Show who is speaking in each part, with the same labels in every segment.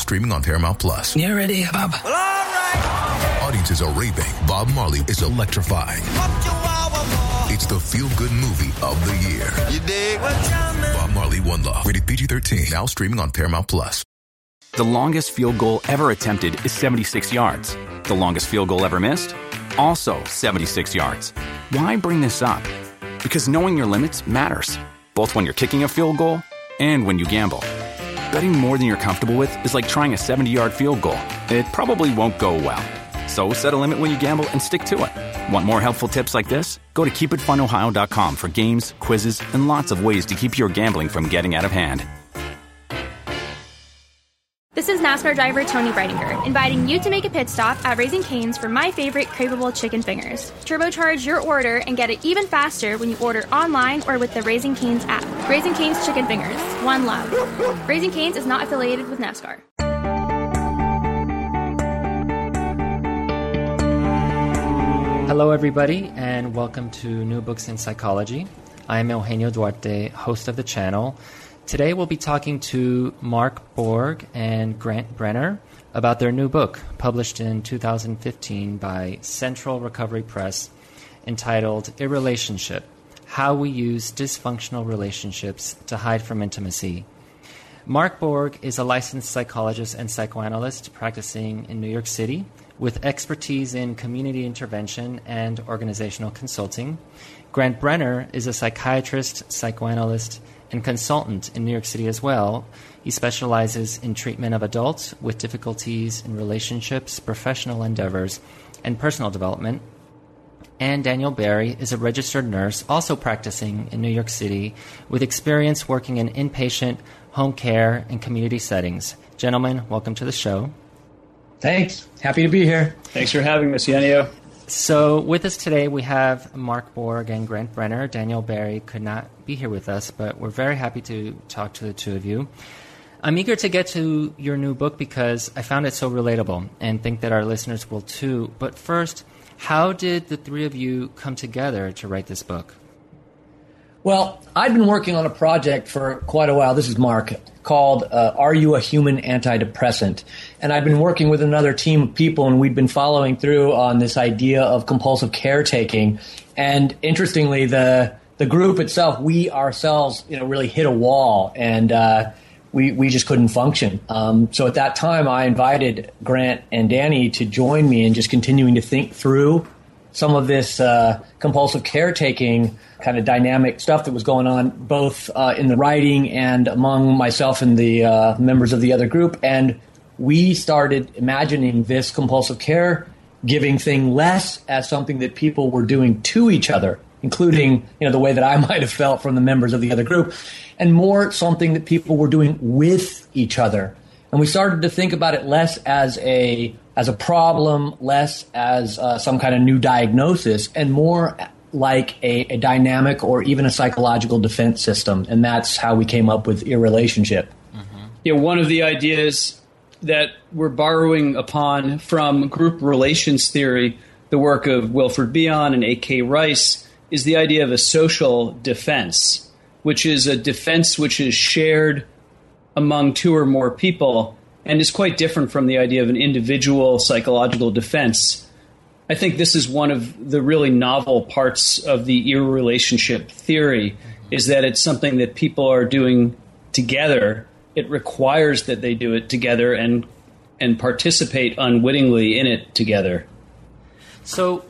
Speaker 1: streaming on Paramount Plus.
Speaker 2: You ready, Bob?
Speaker 3: Well, all right.
Speaker 1: Audiences are raving. Bob Marley is electrifying. It's the feel-good movie of the year.
Speaker 3: You dig?
Speaker 1: Bob Marley, One Love. Rated PG-13. Now streaming on Paramount Plus.
Speaker 4: The longest field goal ever attempted is 76 yards. The longest field goal ever missed? Also 76 yards. Why bring this up? Because knowing your limits matters, both when you're kicking a field goal and when you gamble. Betting more than you're comfortable with is like trying a 70-yard field goal. It probably won't go well. So set a limit when you gamble and stick to it. Want more helpful tips like this? Go to keepitfunohio.com for games, quizzes, and lots of ways to keep your gambling from getting out of hand.
Speaker 5: This is NASCAR driver Tony Breidinger, inviting you to make a pit stop at Raising Cane's for my favorite craveable chicken fingers. Turbocharge your order and get it even faster when you order online or with the Raising Cane's app. Raising Cane's Chicken Fingers. One love. Raising Cane's is not affiliated with NASCAR.
Speaker 6: Hello, everybody, and welcome to New Books in Psychology. I am Eugenio Duarte, host of the channel. Today we'll be talking to Mark Borg and Grant Brenner about their new book, published in 2015 by Central Recovery Press, entitled Irrelationship: How We Use Dysfunctional Relationships to Hide from Intimacy. Mark Borg is a licensed psychologist and psychoanalyst practicing in New York City with expertise in community intervention and organizational consulting. Grant Brenner is a psychiatrist, psychoanalyst, and consultant in New York City as well. He specializes in treatment of adults with difficulties in relationships, professional endeavors, and personal development. And Daniel Barry is a registered nurse, also practicing in New York City, with experience working in inpatient, home care, and community settings. Gentlemen, welcome to the show.
Speaker 7: Thanks. Happy to be here.
Speaker 8: Thanks for having us, Eugenio.
Speaker 6: So with us today, we have Mark Borg and Grant Brenner. Daniel Barry could not be here with us, but we're very happy to talk to the two of you. I'm eager to get to your new book because I found it so relatable and think that our listeners will too. But first, how did the three of you come together to write this book?
Speaker 7: Well, I've been working on a project for quite a while. This is Mark, called Are You a Human Antidepressant? And I've been working with another team of people, and we've been following through on this idea of compulsive caretaking. And interestingly, the group itself, we ourselves, really hit a wall, and we just couldn't function. So at that time, I invited Grant and Danny to join me in just continuing to think through some of this compulsive caretaking kind of dynamic stuff that was going on both in the writing and among myself and the members of the other group. And we started imagining this compulsive caregiving thing less as something that people were doing to each other, including the way that I might have felt from the members of the other group, and more something that people were doing with each other. And we started to think about it less as a problem, less as some kind of new diagnosis, and more like a dynamic or even a psychological defense system. And that's how we came up with Irrelationship.
Speaker 8: Mm-hmm. Yeah, one of the ideas that we're borrowing upon from group relations theory, the work of Wilfred Bion and A.K. Rice, is the idea of a social defense, which is a defense which is shared among two or more people and is quite different from the idea of an individual psychological defense. I think this is one of the really novel parts of the irrelationship theory, is that it's something that people are doing together. It requires that they do it together and participate unwittingly in it together.
Speaker 6: So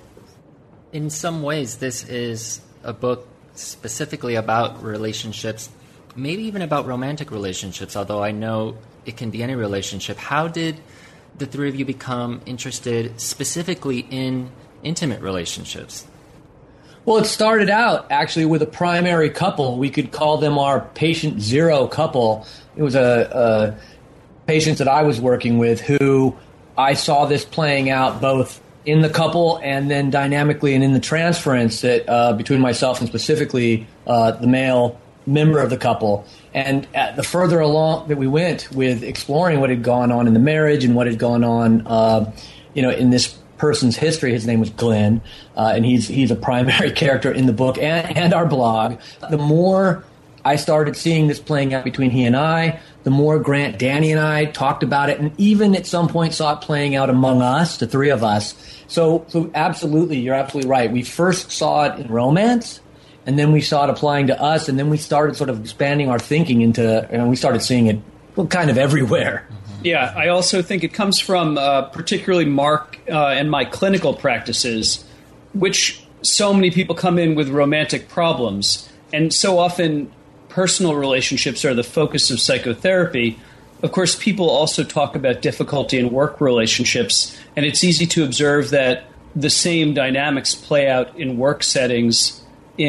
Speaker 6: in some ways, this is a book specifically about relationships, maybe even about romantic relationships, although I know it can be any relationship. How did the three of you become interested specifically in intimate relationships?
Speaker 7: Well, it started out actually with a primary couple. We could call them our patient zero couple. It was a patient that I was working with who I saw this playing out both in the couple and then dynamically and in the transference that between myself and specifically the male member of the couple. And the further along that we went with exploring what had gone on in the marriage and what had gone on, in this person's history, his name was Glenn, and he's a primary character in the book and our blog. The more I started seeing this playing out between he and I, the more Grant, Danny, and I talked about it, and even at some point saw it playing out among us, the three of us. So absolutely, you're absolutely right. We first saw it in romance, and then we saw it applying to us, and then we started sort of expanding our thinking into, and we started seeing it kind of everywhere.
Speaker 8: Yeah, I also think it comes from particularly Mark and my clinical practices, which so many people come in with romantic problems, and so often personal relationships are the focus of psychotherapy. Of course, people also talk about difficulty in work relationships, and it's easy to observe that the same dynamics play out in work settings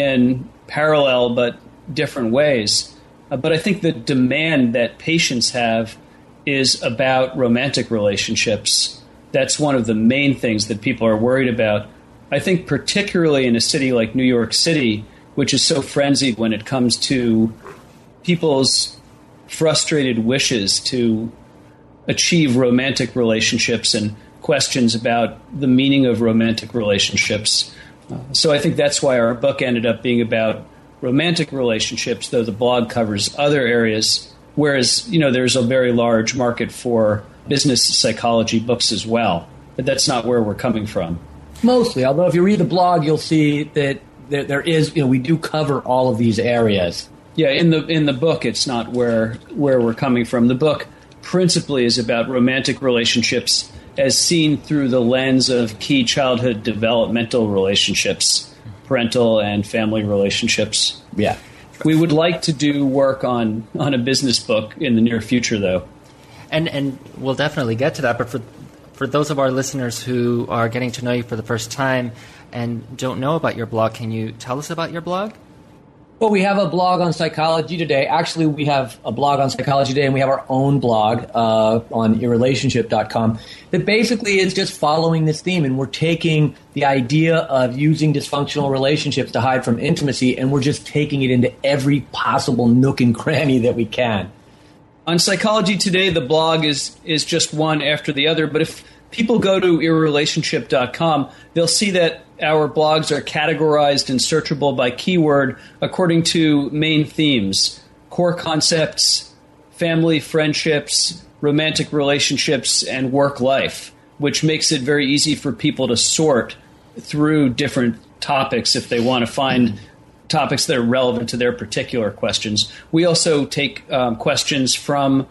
Speaker 8: in parallel but different ways. But I think the demand that patients have is about romantic relationships. That's one of the main things that people are worried about. I think particularly in a city like New York City, which is so frenzied when it comes to people's frustrated wishes to achieve romantic relationships and questions about the meaning of romantic relationships. So I think that's why our book ended up being about romantic relationships, though the blog covers other areas, whereas, there's a very large market for business psychology books as well. But that's not where we're coming from.
Speaker 7: Mostly, although if you read the blog, you'll see that there is, we do cover all of these areas.
Speaker 8: Yeah, in the book, it's not where we're coming from. The book principally is about romantic relationships as seen through the lens of key childhood developmental relationships, parental and family relationships.
Speaker 7: Yeah.
Speaker 8: We would like to do work on a business book in the near future, though.
Speaker 6: And we'll definitely get to that, but for those of our listeners who are getting to know you for the first time and don't know about your blog, can you tell us about your blog?
Speaker 7: Well, we have a blog on Psychology Today. Actually, we have a blog on Psychology Today, and we have our own blog on irrelationship.com that basically is just following this theme. And we're taking the idea of using dysfunctional relationships to hide from intimacy, and we're just taking it into every possible nook and cranny that we can.
Speaker 8: On Psychology Today, the blog is just one after the other. But if people go to irrelationship.com, they'll see that our blogs are categorized and searchable by keyword according to main themes: core concepts, family, friendships, romantic relationships, and work life, which makes it very easy for people to sort through different topics if they want to find topics that are relevant to their particular questions. We also take questions from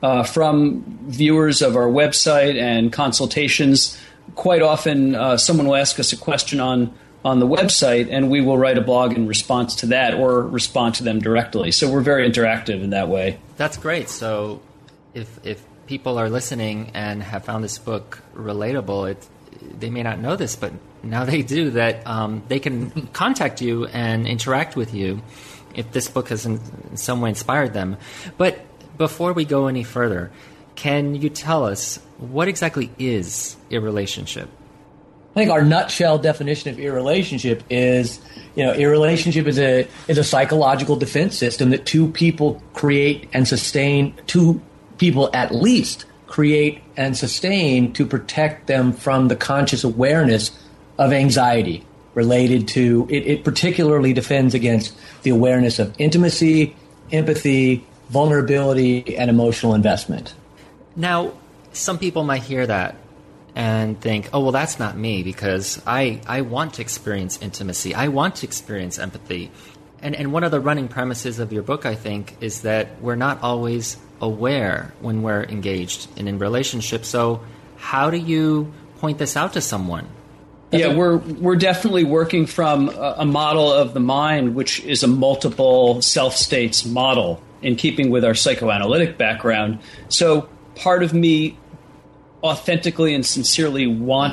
Speaker 8: viewers of our website and consultations. Quite often, someone will ask us a question on the website, and we will write a blog in response to that or respond to them directly. So we're very interactive in that way.
Speaker 6: That's great. So if people are listening and have found this book relatable, they may not know this, but now they do, that they can contact you and interact with you if this book has in some way inspired them. But before we go any further, can you tell us what exactly is irrelationship?
Speaker 7: I think our nutshell definition of irrelationship is, irrelationship is a psychological defense system that two people create and sustain, two people at least create and sustain to protect them from the conscious awareness of anxiety related to, it particularly defends against the awareness of intimacy, empathy, vulnerability, and emotional investment.
Speaker 6: Now, some people might hear that and think, oh, well, that's not me, because I want to experience intimacy. I want to experience empathy. And one of the running premises of your book, I think, is that we're not always aware when we're engaged in relationships. So how do you point this out to someone?
Speaker 8: Yeah, we're definitely working from a model of the mind, which is a multiple self-states model, in keeping with our psychoanalytic background. So part of me authentically and sincerely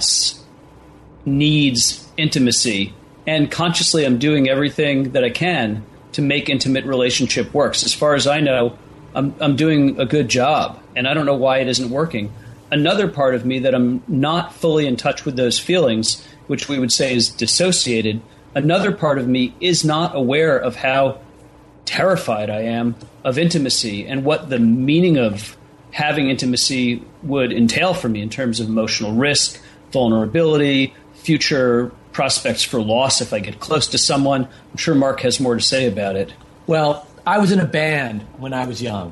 Speaker 8: needs intimacy, and consciously I'm doing everything that I can to make intimate relationship works. As far as I know, I'm doing a good job, and I don't know why it isn't working. Another part of me that I'm not fully in touch with those feelings, which we would say is dissociated, another part of me is not aware of how terrified I am of intimacy and what the meaning of having intimacy would entail for me in terms of emotional risk, vulnerability, future prospects for loss if I get close to someone. I'm sure Mark has more to say about it.
Speaker 7: Well, I was in a band when I was young.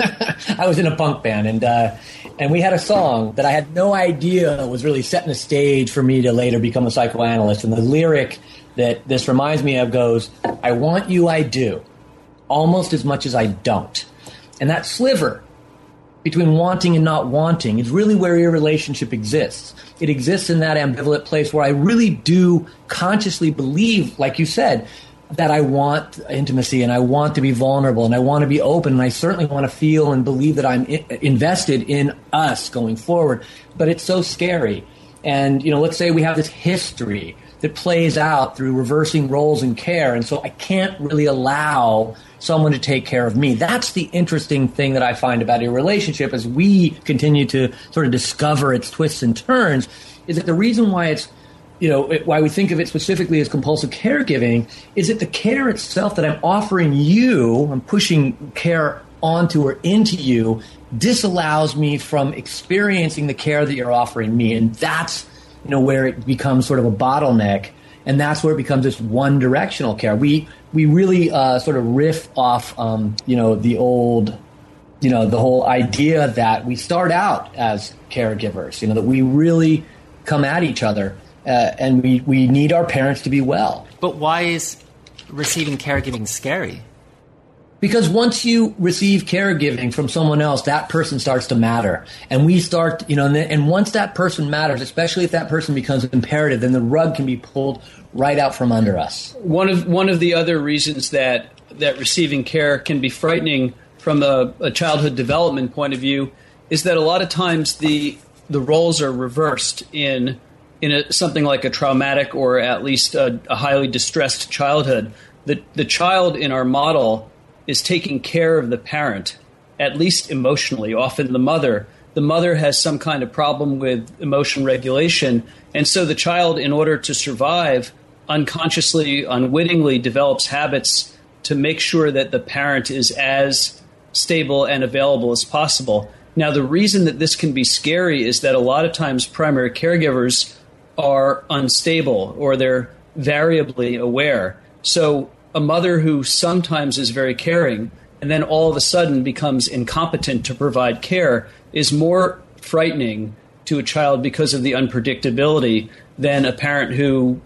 Speaker 7: I was in a punk band, and we had a song that I had no idea was really setting the stage for me to later become a psychoanalyst. And the lyric that this reminds me of goes, "I want you, I do, almost as much as I don't." And that sliver between wanting and not wanting is really where your relationship exists. It exists in that ambivalent place where I really do consciously believe, like you said, that I want intimacy and I want to be vulnerable and I want to be open and I certainly want to feel and believe that I'm invested in us going forward. But it's so scary. And, let's say we have this history that plays out through reversing roles in care. And so I can't really allow someone to take care of me. That's the interesting thing that I find about a relationship as we continue to sort of discover its twists and turns, is that the reason why it's why we think of it specifically as compulsive caregiving is that the care itself that I'm offering you, I'm pushing care onto or into you, disallows me from experiencing the care that you're offering me. And that's, where it becomes sort of a bottleneck. And that's where it becomes this one-directional care. We really sort of riff off, the old, the whole idea that we start out as caregivers, that we really come at each other. And we need our parents to be well.
Speaker 6: But why is receiving caregiving scary?
Speaker 7: Because once you receive caregiving from someone else, that person starts to matter. And we start, and once that person matters, especially if that person becomes imperative, then the rug can be pulled right out from under us.
Speaker 8: One of the other reasons that receiving care can be frightening from a childhood development point of view is that a lot of times the roles are reversed in something like a traumatic or at least a highly distressed childhood. The child in our model is taking care of the parent, at least emotionally, often the mother. The mother has some kind of problem with emotion regulation, and so the child, in order to survive, unconsciously, unwittingly develops habits to make sure that the parent is as stable and available as possible. Now, the reason that this can be scary is that a lot of times primary caregivers are unstable or they're variably aware. So a mother who sometimes is very caring and then all of a sudden becomes incompetent to provide care is more frightening to a child because of the unpredictability than a parent who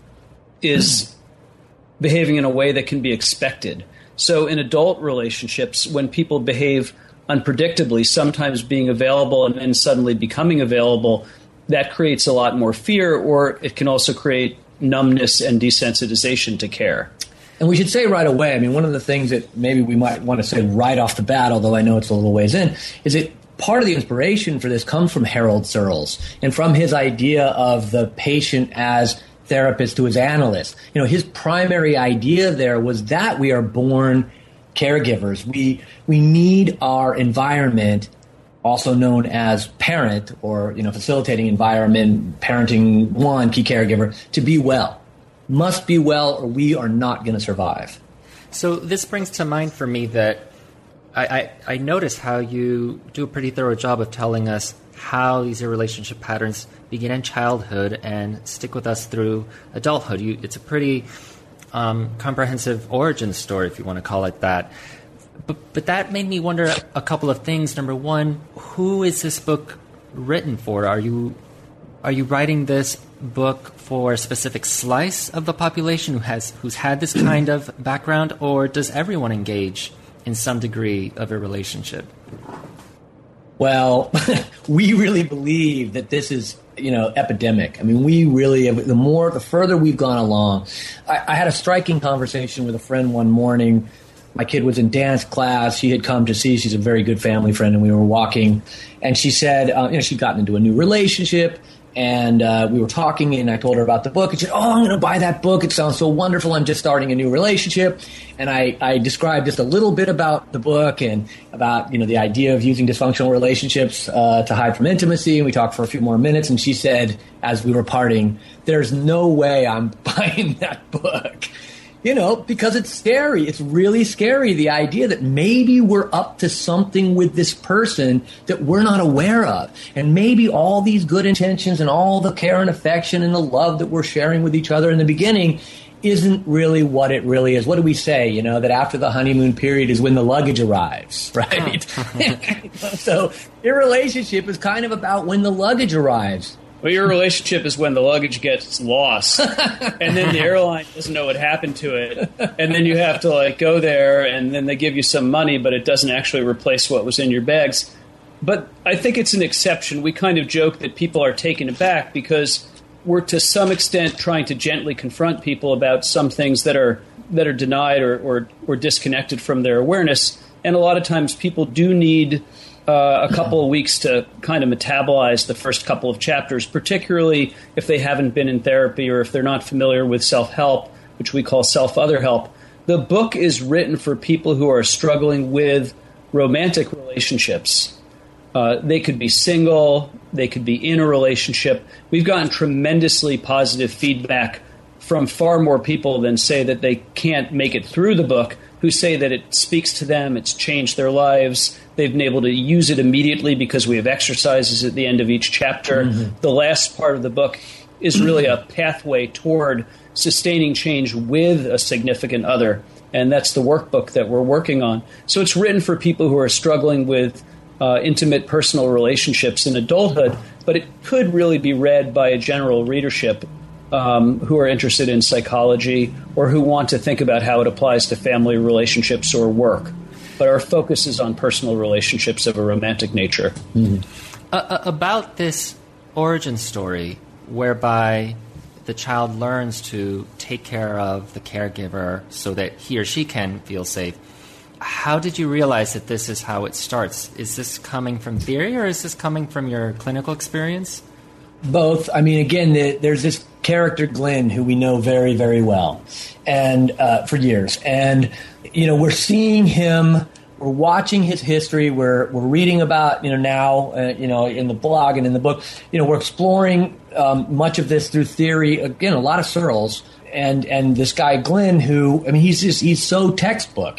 Speaker 8: is behaving in a way that can be expected. So in adult relationships, when people behave unpredictably, sometimes being available and then suddenly becoming available, that creates a lot more fear, or it can also create numbness and desensitization to care.
Speaker 7: And we should say right away, one of the things that maybe we might want to say right off the bat, although I know it's a little ways in, is that part of the inspiration for this comes from Harold Searles and from his idea of the patient as therapist to his analyst. His primary idea there was that we are born caregivers. We need our environment, also known as parent or, facilitating environment, parenting one, key caregiver, to be well. Must be well or we are not going to survive.
Speaker 6: So this brings to mind for me that I notice how you do a pretty thorough job of telling us how these relationship patterns begin in childhood and stick with us through adulthood. It's a pretty comprehensive origin story, if you want to call it that. But that made me wonder a couple of things. Number one, who is this book written for? Are you writing this book for a specific slice of the population who's had this kind of background, or does everyone engage in some degree of a relationship?
Speaker 7: Well, we really believe that this is, epidemic. We really, the further we've gone along. I had a striking conversation with a friend one morning. My kid was in dance class. She had come to see, she's a very good family friend, and we were walking. And she said, she'd gotten into a new relationship. And we were talking, and I told her about the book. And she said, I'm going to buy that book. It sounds so wonderful. I'm just starting a new relationship. And I described just a little bit about the book and about, the idea of using dysfunctional relationships to hide from intimacy. And we talked for a few more minutes. And she said, as we were parting, there's no way I'm buying that book. Because it's scary. It's really scary, the idea that maybe we're up to something with this person that we're not aware of. And maybe all these good intentions and all the care and affection and the love that we're sharing with each other in the beginning isn't really what it really is. What do we say? You know, that after the honeymoon period is when the luggage arrives, right? So your relationship is kind of about when the luggage arrives.
Speaker 8: Well, your relationship is when the luggage gets lost, and then the airline doesn't know what happened to it, and then you have to like go there, and then they give you some money, but it doesn't actually replace what was in your bags. But I think it's an exception. We kind of joke that people are taken aback because we're to some extent trying to gently confront people about some things that are denied or disconnected from their awareness, and a lot of times people do need a couple of weeks to kind of metabolize the first couple of chapters, particularly if they haven't been in therapy or if they're not familiar with self-help, which we call self-other help. The book is written for people who are struggling with romantic relationships. They could be single, they could be in a relationship. We've gotten tremendously positive feedback from far more people than say that they can't make it through the book, who say that it speaks to them, it's changed their lives. They've been able to use it immediately because we have exercises at the end of each chapter. Mm-hmm. The last part of the book is really a pathway toward sustaining change with a significant other, and that's the workbook that we're working on. So it's written for people who are struggling with intimate personal relationships in adulthood, but it could really be read by a general readership who are interested in psychology or who want to think about how it applies to family relationships or work. But our focus is on personal relationships of a romantic nature.
Speaker 6: Mm-hmm. About this origin story whereby the child learns to take care of the caregiver so that he or she can feel safe, how did you realize that this is how it starts? Is this coming from theory or is this coming from your clinical experience?
Speaker 7: Both. I mean, again, there's this character, Glenn, who we know very, very well, and for years. And, you know, we're seeing him, we're watching his history, we're reading about, now, in the blog and in the book, we're exploring much of this through theory. Again, a lot of Searles. And this guy, Glenn, who, I mean, he's so textbook.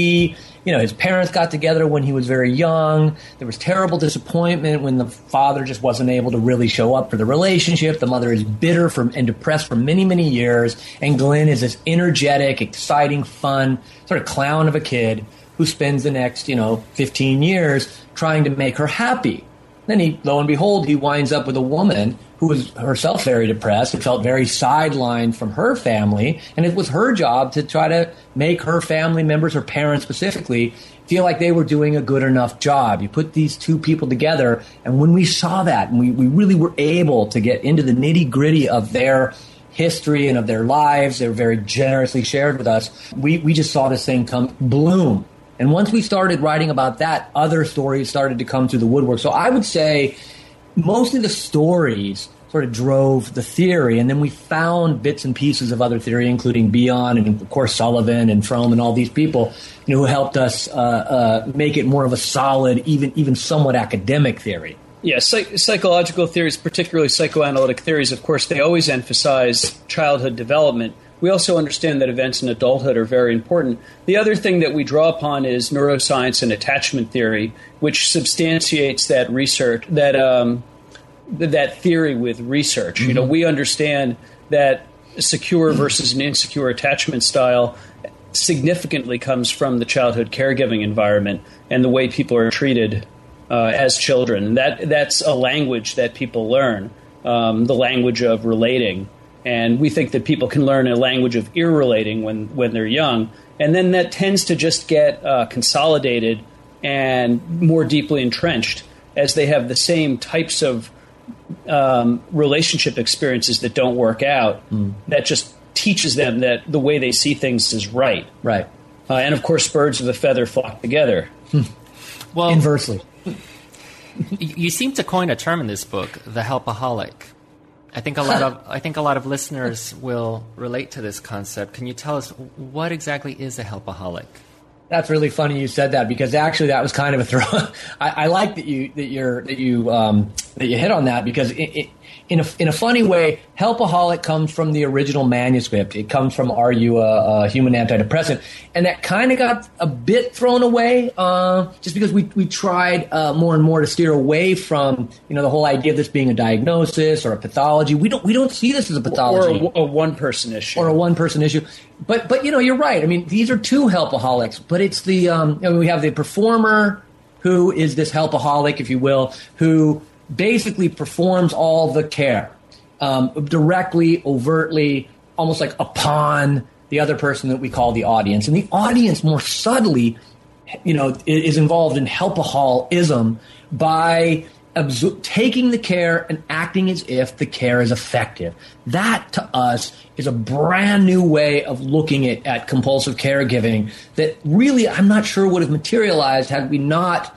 Speaker 7: His parents got together when he was very young. There was terrible disappointment when the father just wasn't able to really show up for the relationship. The mother is bitter and depressed for many, many years. And Glenn is this energetic, exciting, fun, sort of clown of a kid who spends the next, 15 years trying to make her happy. Then lo and behold, he winds up with a woman who was herself very depressed and felt very sidelined from her family. And it was her job to try to make her family members, her parents specifically, feel like they were doing a good enough job. You put these two people together, and when we saw that, and we really were able to get into the nitty-gritty of their history and of their lives, they were very generously shared with us, we just saw this thing come bloom. And once we started writing about that, other stories started to come through the woodwork. So I would say mostly the stories sort of drove the theory, and then we found bits and pieces of other theory, including Bion and, of course, Sullivan and Fromm and all these people who helped us make it more of a solid, even somewhat academic theory.
Speaker 8: Yeah, psychological theories, particularly psychoanalytic theories, of course, they always emphasize childhood development. We also understand that events in adulthood are very important. The other thing that we draw upon is neuroscience and attachment theory, which substantiates that research, that theory with research. Mm-hmm. We understand that secure versus an insecure attachment style significantly comes from the childhood caregiving environment and the way people are treated as children. That's a language that people learn, the language of relating. And we think that people can learn a language of irrelating when they're young. And then that tends to just get consolidated and more deeply entrenched as they have the same types of relationship experiences that don't work out. That just teaches them that the way they see things is right.
Speaker 7: Right.
Speaker 8: And, of course, birds of a feather flock together.
Speaker 6: Well,
Speaker 7: inversely.
Speaker 6: You seem to coin a term in this book, the helpaholic. I think a lot of listeners will relate to this concept. Can you tell us what exactly is a helpaholic?
Speaker 7: That's really funny you said that, because actually that was kind of a throw. I like that you that you hit on that, because in a funny way, Helpaholic comes from the original manuscript. It comes from Are You a Human Antidepressant? And that kind of got a bit thrown away just because we tried more and more to steer away from the whole idea of this being a diagnosis or a pathology. We don't see this as a pathology
Speaker 8: or a one-person issue
Speaker 7: But you're right. I mean, these are two helpaholics, but it's the we have the performer who is this helpaholic, if you will, who basically performs all the care directly, overtly, almost like upon the other person that we call the audience. And the audience more subtly, is involved in helpaholism by taking the care and acting as if the care is effective. That, to us, is a brand new way of looking at compulsive caregiving that really I'm not sure would have materialized had we not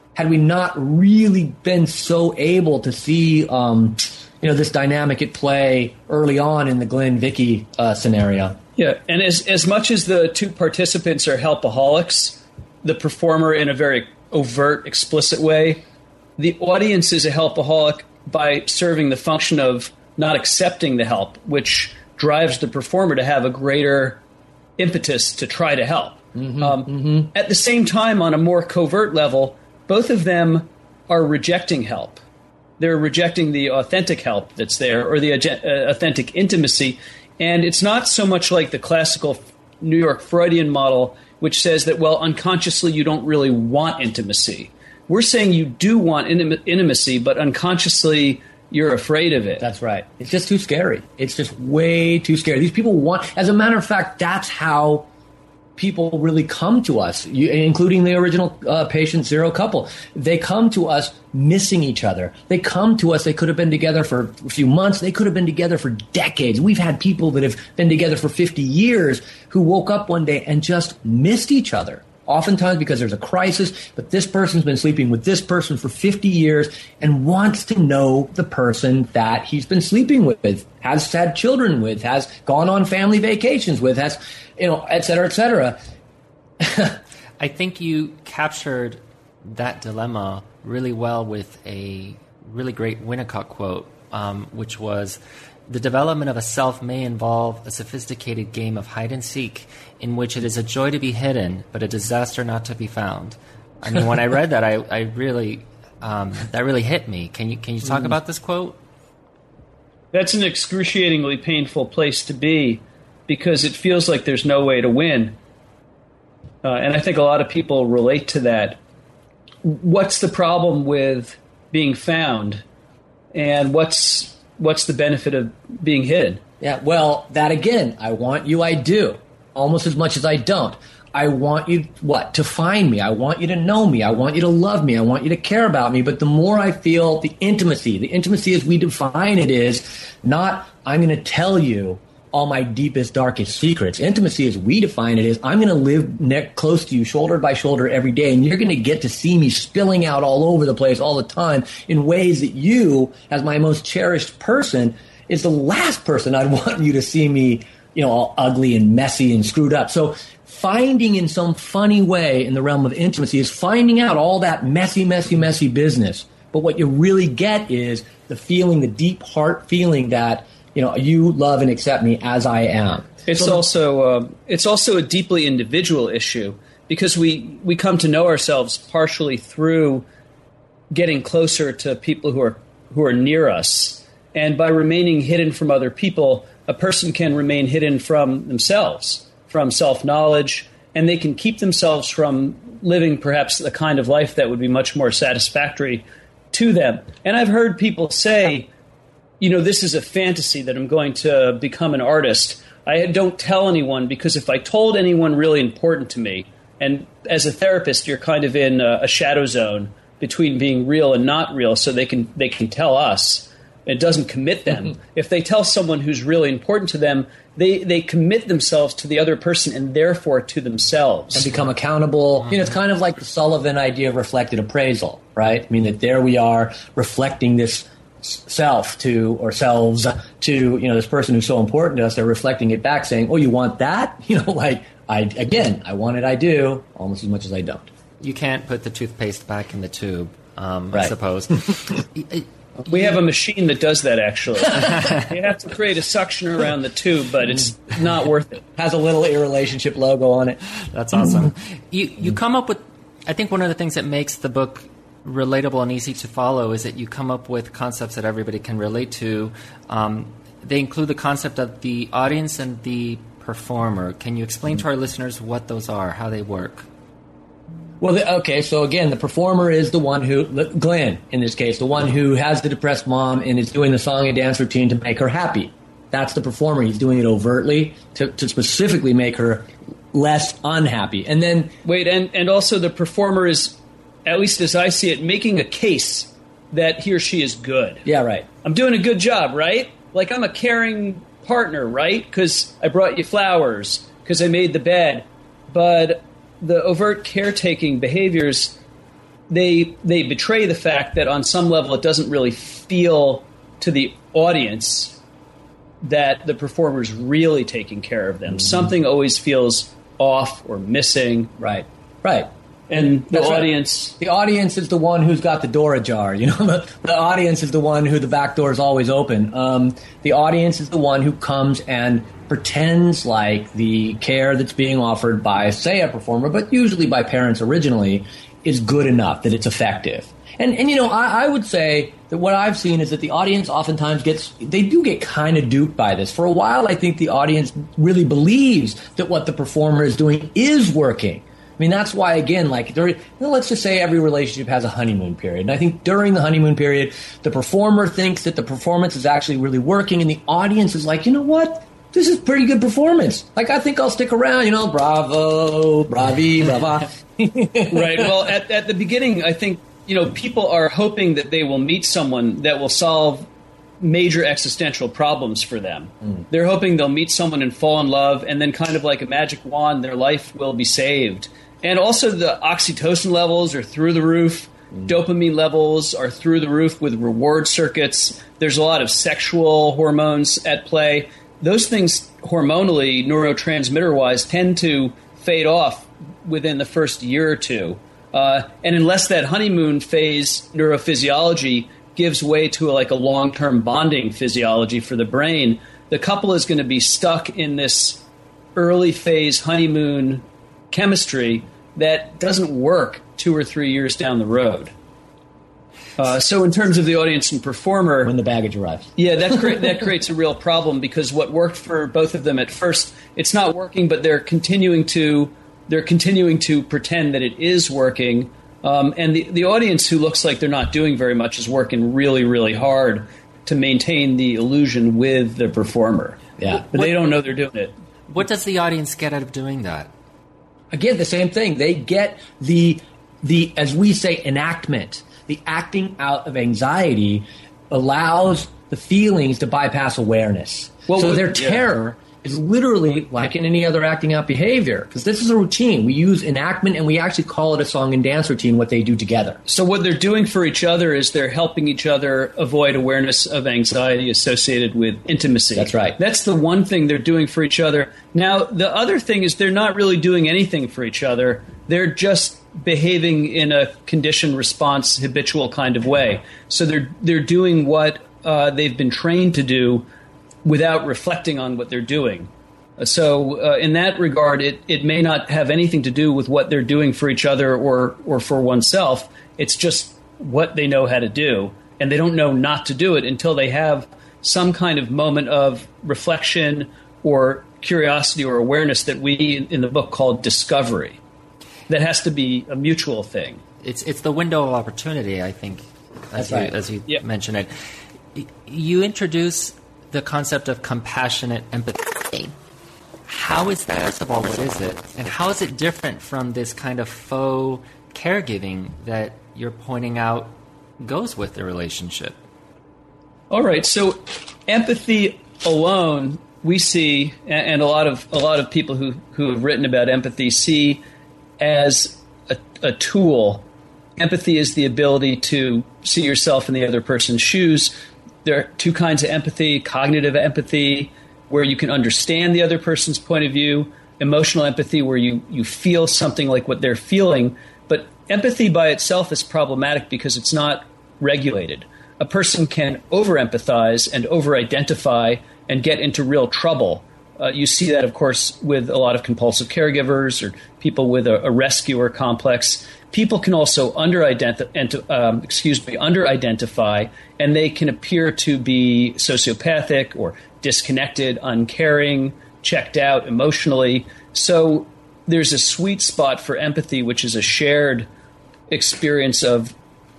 Speaker 7: really been so able to see this dynamic at play early on in the Glenn Vicky scenario.
Speaker 8: Yeah, and as much as the two participants are helpaholics, the performer in a very overt, explicit way, the audience is a helpaholic by serving the function of not accepting the help, which drives the performer to have a greater impetus to try to help. At the same time, on a more covert level, both of them are rejecting help. They're rejecting the authentic help that's there, or the authentic intimacy. And it's not so much like the classical New York Freudian model, which says that, well, unconsciously you don't really want intimacy. We're saying you do want intimacy, but unconsciously you're afraid of it.
Speaker 7: That's right. It's just too scary. It's just way too scary. These people want, as a matter of fact, that's how people really come to us, including the original patient zero couple. They come to us missing each other. They come to us, they could have been together for a few months. They could have been together for decades. We've had people that have been together for 50 years who woke up one day and just missed each other. Oftentimes because there's a crisis, but this person's been sleeping with this person for 50 years and wants to know the person that he's been sleeping with, has had children with, has gone on family vacations with, has, et cetera, et cetera.
Speaker 6: I think you captured that dilemma really well with a really great Winnicott quote, which was, "The development of a self may involve a sophisticated game of hide and seek in which it is a joy to be hidden, but a disaster not to be found." I mean, when I read that, I really that really hit me. Can you talk about this quote?
Speaker 8: That's an excruciatingly painful place to be, because it feels like there's no way to win. And I think a lot of people relate to that. What's the problem with being found? And what's the benefit of being hidden?
Speaker 7: Yeah, well, that again, I want you, I do, almost as much as I don't. I want you, to find me. I want you to know me. I want you to love me. I want you to care about me. But the more I feel the intimacy as we define it is not, I'm going to tell you all my deepest, darkest secrets. Intimacy as we define it is, I'm going to live close to you, shoulder by shoulder every day, and you're going to get to see me spilling out all over the place all the time in ways that you, as my most cherished person, is the last person I'd want you to see me, all ugly and messy and screwed up. So finding in some funny way in the realm of intimacy is finding out all that messy, messy, messy business. But what you really get is the feeling, the deep heart feeling that, you love and accept me as I am.
Speaker 8: It's also a deeply individual issue, because we come to know ourselves partially through getting closer to people who are near us, and by remaining hidden from other people, a person can remain hidden from themselves, from self-knowledge, and they can keep themselves from living perhaps the kind of life that would be much more satisfactory to them. And I've heard people say, this is a fantasy that I'm going to become an artist. I don't tell anyone, because if I told anyone really important to me, and as a therapist, you're kind of in a shadow zone between being real and not real, so they can tell us. It doesn't commit them. If they tell someone who's really important to them, they commit themselves to the other person and therefore to themselves.
Speaker 7: And become accountable. It's kind of like the Sullivan idea of reflected appraisal, right? I mean, that there we are reflecting this self to, or selves to, this person who's so important to us. They're reflecting it back saying, oh, you want that? I want it, I do, almost as much as I don't.
Speaker 6: You can't put the toothpaste back in the tube,
Speaker 7: right.
Speaker 6: I suppose.
Speaker 8: We have a machine that does that, actually. You have to create a suction around the tube, but it's not worth it.
Speaker 7: Has a little relationship logo on it.
Speaker 6: That's awesome. You come up with, I think one of the things that makes the book relatable and easy to follow is that you come up with concepts that everybody can relate to. They include the concept of the audience and the performer. Can you explain to our listeners what those are, how they work?
Speaker 7: Well, okay, so again, the performer is the one who, Glenn, in this case, the one who has the depressed mom and is doing the song and dance routine to make her happy. That's the performer. He's doing it overtly to specifically make her less unhappy. And then...
Speaker 8: Wait, and also the performer is, at least as I see it, making a case that he or she is good.
Speaker 7: Yeah, right.
Speaker 8: I'm doing a good job, right? Like I'm a caring partner, right? Because I brought you flowers, because I made the bed. But the overt caretaking behaviors, they betray the fact that on some level it doesn't really feel to the audience that the performer is really taking care of them. Mm-hmm. Something always feels off or missing.
Speaker 7: Right.
Speaker 8: And the
Speaker 7: audience... Right. The audience is the one who's got the door ajar. You know, the audience is the one who the back door is always open. The audience is the one who comes and pretends like the care that's being offered by, say, a performer, but usually by parents originally, is good enough, that it's effective. And you know, I would say that what I've seen is that the audience oftentimes they do get kind of duped by this. For a while, I think the audience really believes that what the performer is doing is working. I mean, that's why, again, like, let's just say every relationship has a honeymoon period. And I think during the honeymoon period, the performer thinks that the performance is actually really working, and the audience is like, you know what? This is pretty good performance. Like, I think I'll stick around, you know, bravo, bravi, brava.
Speaker 8: Right. Well, at the beginning, I think, you know, people are hoping that they will meet someone that will solve major existential problems for them. They're hoping they'll meet someone and fall in love, and then kind of like a magic wand, their life will be saved. And also the oxytocin levels are through the roof. Dopamine levels are through the roof with reward circuits. There's a lot of sexual hormones at play. Those things hormonally, neurotransmitter-wise, tend to fade off within the first year or two. And unless that honeymoon phase neurophysiology gives way to a long-term bonding physiology for the brain, the couple is going to be stuck in this early phase honeymoon chemistry that doesn't work 2 or 3 years down the road. So in terms of the audience and performer...
Speaker 7: When the baggage arrives.
Speaker 8: Yeah, that creates a real problem, because what worked for both of them at first, it's not working, but they're continuing to pretend that it is working. And the audience, who looks like they're not doing very much, is working really, really hard to maintain the illusion with the performer.
Speaker 7: Yeah.
Speaker 8: But they don't know they're doing it.
Speaker 6: What does the audience get out of doing that?
Speaker 7: Again, the same thing. They get the as we say, enactment. The acting out of anxiety allows the feelings to bypass awareness. So their terror is literally like in any other acting out behavior, because this is a routine. We use enactment, and we actually call it a song and dance routine, what they do together.
Speaker 8: So what they're doing for each other is they're helping each other avoid awareness of anxiety associated with intimacy.
Speaker 7: That's right.
Speaker 8: That's the one thing they're doing for each other. Now, the other thing is they're not really doing anything for each other. They're just behaving in a conditioned response, habitual kind of way. So they're doing what they've been trained to do without reflecting on what they're doing. So in that regard, it may not have anything to do with what they're doing for each other or for oneself. It's just what they know how to do, and they don't know not to do it until they have some kind of moment of reflection or curiosity or awareness that we in the book call discovery. That has to be a mutual thing.
Speaker 6: It's the window of opportunity, I think, as you mentioned it. You introduce the concept of compassionate empathy. How is that? First of all, what is it? And how is it different from this kind of faux caregiving that you're pointing out goes with the relationship?
Speaker 8: All right. So empathy alone, we see, and a lot of people who have written about empathy see as a tool. Empathy is the ability to see yourself in the other person's shoes. There are two kinds of empathy: cognitive empathy, where you can understand the other person's point of view; emotional empathy, where you feel something like what they're feeling. But empathy by itself is problematic because it's not regulated. a person can over-empathize and over-identify and get into real trouble. You see that, of course, with a lot of compulsive caregivers or people with a rescuer complex. People can also under-identify, and they can appear to be sociopathic or disconnected, uncaring, checked out emotionally. So there's a sweet spot for empathy, which is a shared experience of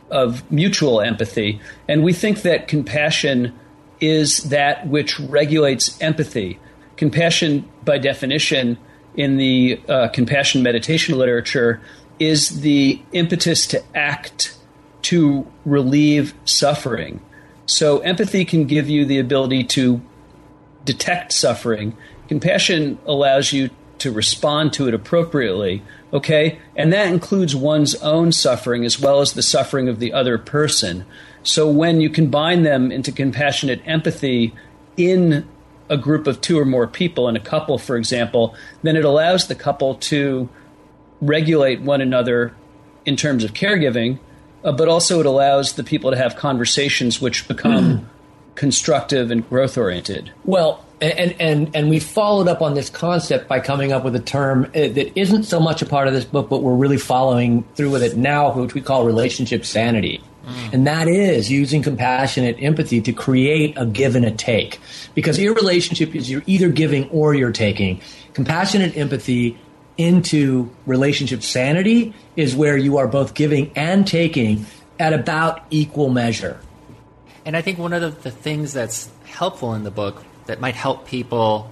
Speaker 8: mutual empathy. And we think that compassion is that which regulates empathy. Compassion, by definition, in the compassion meditation literature, is the impetus to act to relieve suffering. So empathy can give you the ability to detect suffering. Compassion allows you to respond to it appropriately, okay? And that includes one's own suffering as well as the suffering of the other person. So when you combine them into compassionate empathy in a group of two or more people, in a couple, for example, then it allows the couple to regulate one another in terms of caregiving, but also it allows the people to have conversations which become constructive and growth-oriented.
Speaker 7: Well, and we followed up on this concept by coming up with a term that isn't so much a part of this book, but we're really following through with it now, which we call relationship sanity. And that is using compassionate empathy to create a give and a take. Because your relationship is you're either giving or you're taking. Compassionate empathy into relationship sanity is where you are both giving and taking at about equal measure.
Speaker 6: And I think one of the things that's helpful in the book that might help people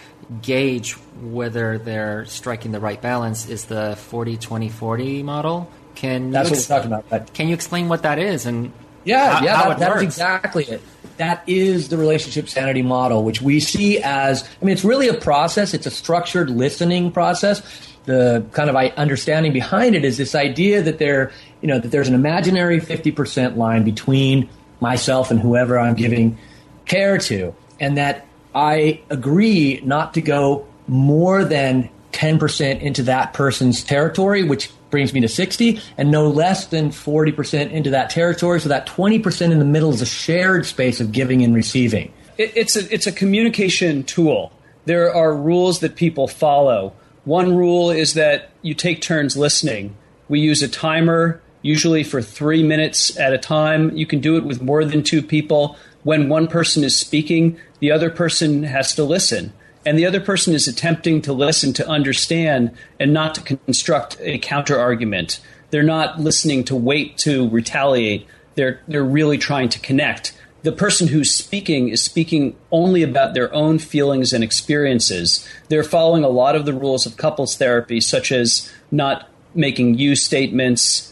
Speaker 6: gauge whether they're striking the right balance is the 40-20-40 model.
Speaker 7: That's what we're talking about. Right?
Speaker 6: Can you explain what that is and
Speaker 7: how it works? Exactly it. That is the relationship sanity model, which we see as, it's really a process. It's a structured listening process. The kind of understanding behind it is this idea that that there's an imaginary 50% line between myself and whoever I'm giving care to, and that I agree not to go more than 10% into that person's territory, which brings me to 60, and no less than 40% into that territory. So that 20% in the middle is a shared space of giving and receiving.
Speaker 8: It's a communication tool. There are rules that people follow. One rule is that you take turns listening. We use a timer, usually for 3 minutes at a time. You can do it with more than two people. When one person is speaking, the other person has to listen. And the other person is attempting to listen to understand and not to construct a counter-argument. They're not listening to wait to retaliate. They're really trying to connect. The person who's speaking is speaking only about their own feelings and experiences. They're following a lot of the rules of couples therapy, such as not making you statements,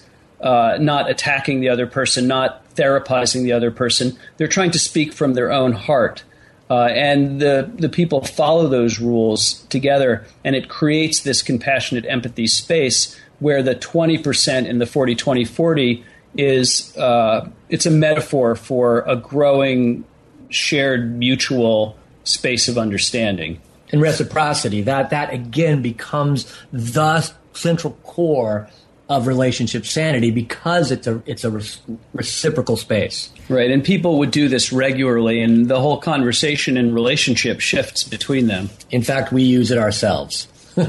Speaker 8: not attacking the other person, not therapizing the other person. They're trying to speak from their own heart. And the people follow those rules together, and it creates this compassionate empathy space where the 20% in the 40-20-40 is it's a metaphor for a growing, shared, mutual space of understanding.
Speaker 7: And reciprocity, that again becomes the central core of relationship sanity because it's a reciprocal space.
Speaker 8: Right, and people would do this regularly, and the whole conversation and relationship shifts between them.
Speaker 7: In fact, we use it ourselves.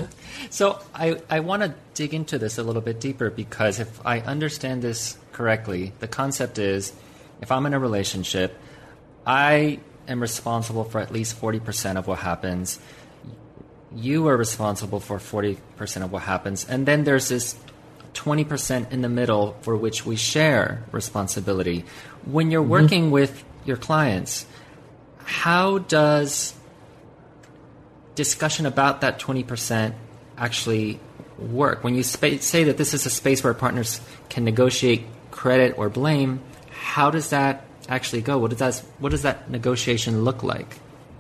Speaker 6: So I want to dig into this a little bit deeper, because if I understand this correctly, the concept is if I'm in a relationship, I am responsible for at least 40% of what happens. You are responsible for 40% of what happens. And then there's this 20% in the middle for which we share responsibility. When you're working with your clients, how does discussion about that 20% actually work? When you say that this is a space where partners can negotiate credit or blame, how does that actually go? What does that negotiation look like?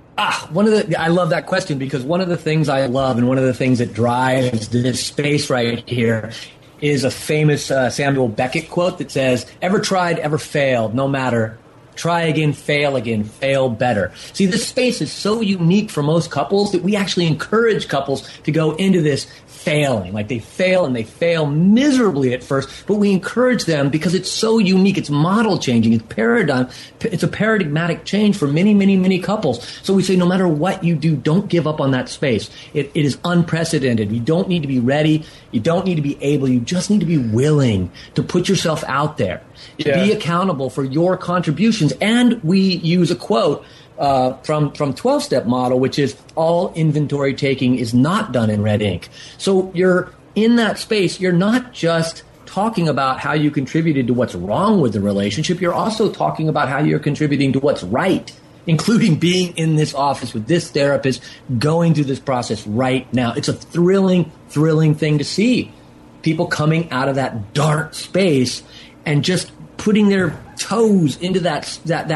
Speaker 7: I love that question, because one of the things I love and one of the things that drives this space right here is a famous Samuel Beckett quote that says, "Ever tried, ever failed, no matter. Try again, fail better." See, this space is so unique for most couples that we actually encourage couples to go into this failing. Like they fail and they fail miserably at first, but we encourage them because it's so unique. It's model changing. It's a paradigmatic change for many, many, many couples. So we say, no matter what you do, don't give up on that space. It is unprecedented. You don't need to be ready. You don't need to be able. You just need to be willing to put yourself out there, to be accountable for your contributions. And we use a quote from 12-step model, which is all inventory taking is not done in red ink. So you're in that space. You're not just talking about how you contributed to what's wrong with the relationship. You're also talking about how you're contributing to what's right, including being in this office with this therapist, going through this process right now. It's a thrilling thing to see people coming out of that dark space and just putting their toes into that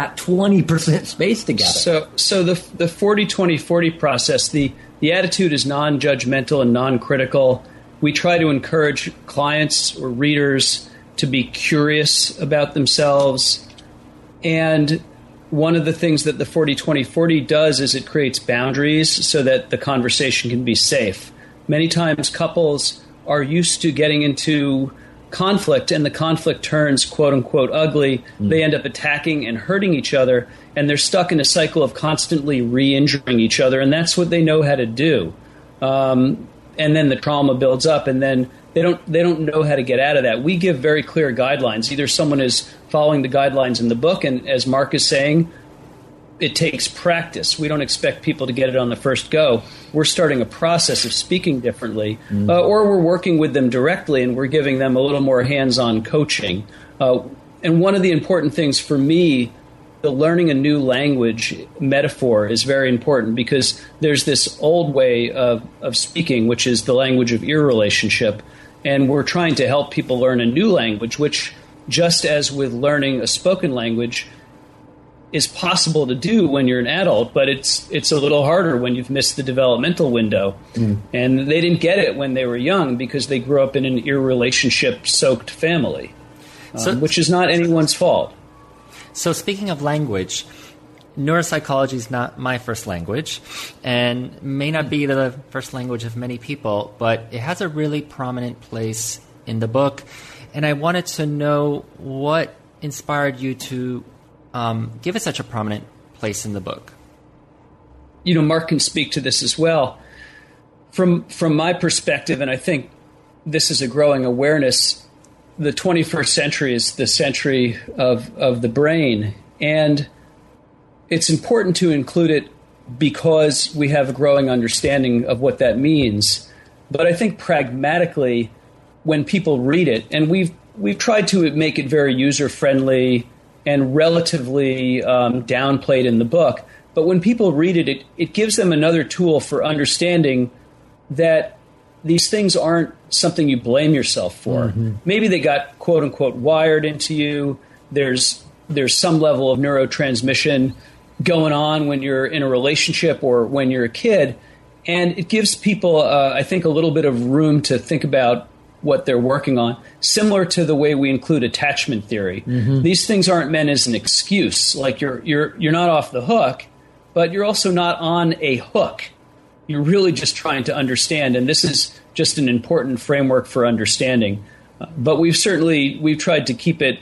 Speaker 7: 20% space together.
Speaker 8: So the 40-20-40 process, the attitude is non-judgmental and non-critical. We try to encourage clients or readers to be curious about themselves. And one of the things that the 40-20-40 does is it creates boundaries so that the conversation can be safe. Many times couples are used to getting into conflict, and the conflict turns quote-unquote ugly. They end up attacking and hurting each other, and they're stuck in a cycle of constantly re-injuring each other, and that's what they know how to do. And then the trauma builds up, and then they don't know how to get out of that. We give very clear guidelines. Either someone is following the guidelines in the book, and as Mark is saying, it takes practice. We don't expect people to get it on the first go. We're starting a process of speaking differently, or we're working with them directly and we're giving them a little more hands-on coaching. And one of the important things for me, the learning a new language metaphor is very important, because there's this old way of speaking, which is the language of ear relationship. And we're trying to help people learn a new language, which, just as with learning a spoken language, is possible to do when you're an adult, but it's a little harder when you've missed the developmental window. And they didn't get it when they were young because they grew up in an ear relationship-soaked family, which is not anyone's fault.
Speaker 6: So speaking of language, neuropsychology is not my first language and may not be the first language of many people, but it has a really prominent place in the book. And I wanted to know what inspired you to give it such a prominent place in the book.
Speaker 8: You know, Mark can speak to this as well. From my perspective, and I think this is a growing awareness, the 21st century is the century of the brain. And it's important to include it because we have a growing understanding of what that means. But I think pragmatically, when people read it, and we've tried to make it very user-friendly and relatively downplayed in the book. But when people read it, it gives them another tool for understanding that these things aren't something you blame yourself for. Maybe they got, quote-unquote, wired into you. There's some level of neurotransmission going on when you're in a relationship or when you're a kid. And it gives people, I think, a little bit of room to think about what they're working on, similar to the way we include attachment theory. These things aren't meant as an excuse. Like you're not off the hook, but you're also not on a hook. You're really just trying to understand, and this is just an important framework for understanding. But we've tried to keep it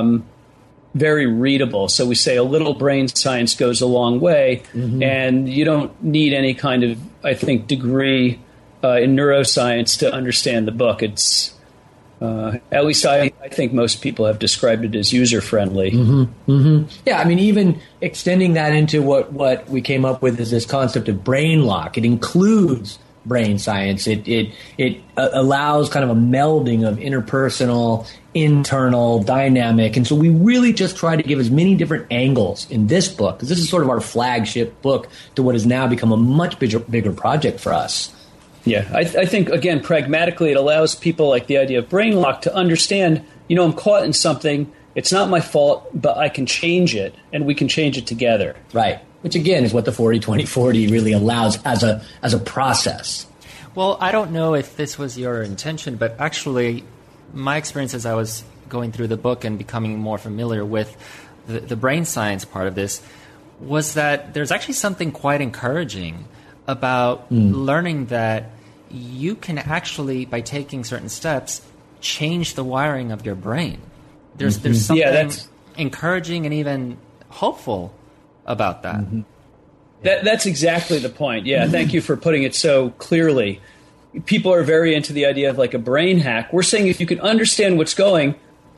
Speaker 8: very readable. So we say a little brain science goes a long way, and you don't need any kind of, I think, degree in neuroscience to understand the book. It's at least I think most people have described it as user-friendly.
Speaker 7: Yeah, I mean, even extending that into what we came up with is this concept of brain lock. It includes brain science. It allows kind of a melding of interpersonal, internal, dynamic. And so we really just try to give as many different angles in this book, because this is sort of our flagship book to what has now become a much bigger project for us.
Speaker 8: Yeah, I think, again, pragmatically, it allows people, like the idea of brain lock, to understand, I'm caught in something. It's not my fault, but I can change it, and we can change it together.
Speaker 7: Right, which, again, is what the 40-20-40 really allows as a process.
Speaker 6: Well, I don't know if this was your intention, but actually, my experience as I was going through the book and becoming more familiar with the brain science part of this was that there's actually something quite encouraging about learning that, you can actually, by taking certain steps, change the wiring of your brain. There's something encouraging and even hopeful about that.
Speaker 8: That's exactly the point. Yeah, thank you for putting it so clearly. People are very into the idea of like a brain hack. We're saying if you can understand what's going